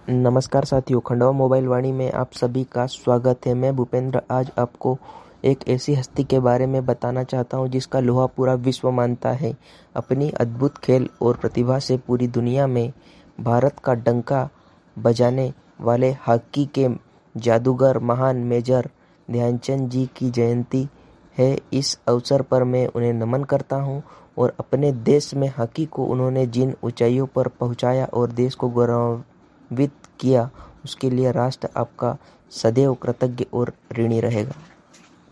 नमस्कार साथियों, खंडवा मोबाइल वाणी में आप सभी का स्वागत है। मैं भूपेंद्र आज आपको एक ऐसी हस्ती के बारे में बताना चाहता हूं जिसका लोहा पूरा विश्व मानता है। अपनी अद्भुत खेल और प्रतिभा से पूरी दुनिया में भारत का डंका बजाने वाले हॉकी के जादूगर महान मेजर ध्यानचंद जी की जयंती है। इस अवसर पर मैं उन्हें नमन करता हूं और अपने देश में हॉकी को उन्होंने जिन ऊंचाइयों पर पहुंचाया और देश को गौरवान्वित किया, उसके लिए राष्ट्र आपका सदैव कृतज्ञ और ऋणी रहेगा।